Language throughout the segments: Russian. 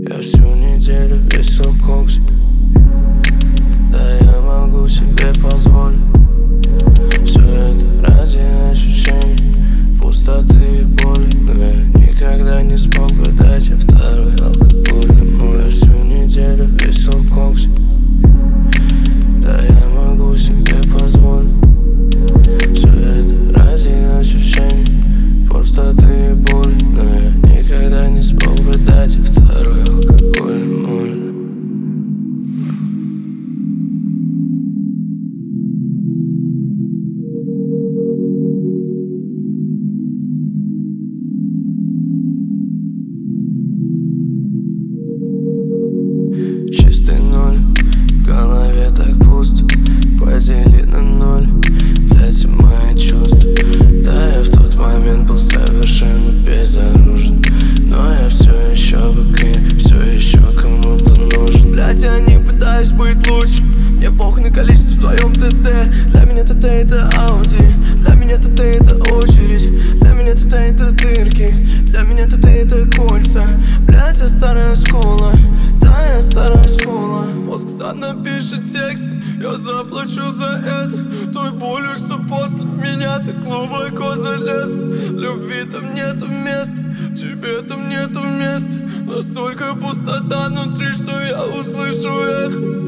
Я всю неделю висел в коксе. Да, я могу себе позволить. Все это ради ощущений пустоты и боли. Но я никогда не смог бы дать им второй алкогольный мой. Я всю неделю висел в коксе. Да, я могу себе позволить. Все это ради ощущений пустоты и боли. Но я никогда не смог бы дать им второй алкогольный мой. Чистый ноль, в голове так пусто. Подели на ноль, блять, мои чувства. Да, я в тот момент был совершенно безоружен, но я все еще в игре, все еще кому-то нужен. Блять, я не пытаюсь быть лучше. Мне похуй на количество в твоем ТТ. Для меня ТТ это Ауди, для меня ТТ это очередь, для меня ТТ это дырки, для меня ТТ это кольца. Блять, я старая школа, да, я старая школа. Мозг сам напишет тексты, я заплачу за это той болью, что после меня ты глубоко залез. Любви там нету места, тебе там нету места. Настолько пустота внутри, что я услышу эхо.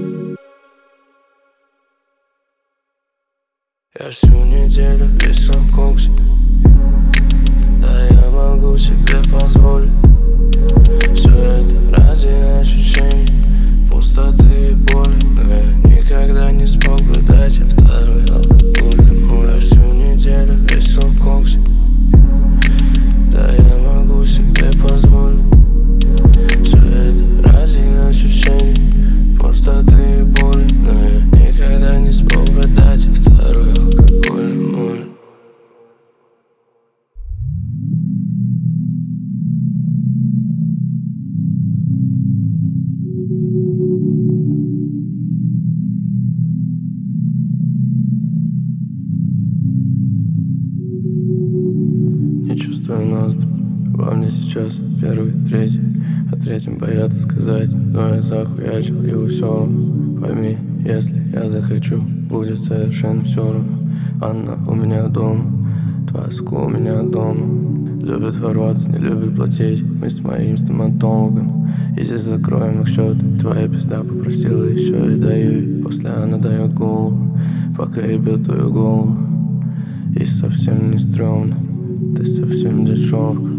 Я всю неделю висел в коксе. Да, я могу себе позволить. Все это ради ощущений пустоты и боли. Но я никогда не смог бы дать им второй алкогольный мой. Я всю неделю висел в коксе. Да, я могу себе позволить. Все это ради ощущений пустоты и боли. Но я никогда не смог бы дать им второй алкогольный мой. Не чувствую ноздри, во мне сейчас первый, третий. О третьем боятся сказать, но я захуячил его все равно. Пойми, если я захочу, будет совершенно все равно. Анна у меня дома, твоя сука у меня дома. Любит ворваться, не любит платить, мы с моим стоматологом. Иди закроем их счеты, твоя пизда попросила еще и даю ей. После она дает голову, пока ебет твою голову. И совсем не стрёмно, ты совсем дешевка.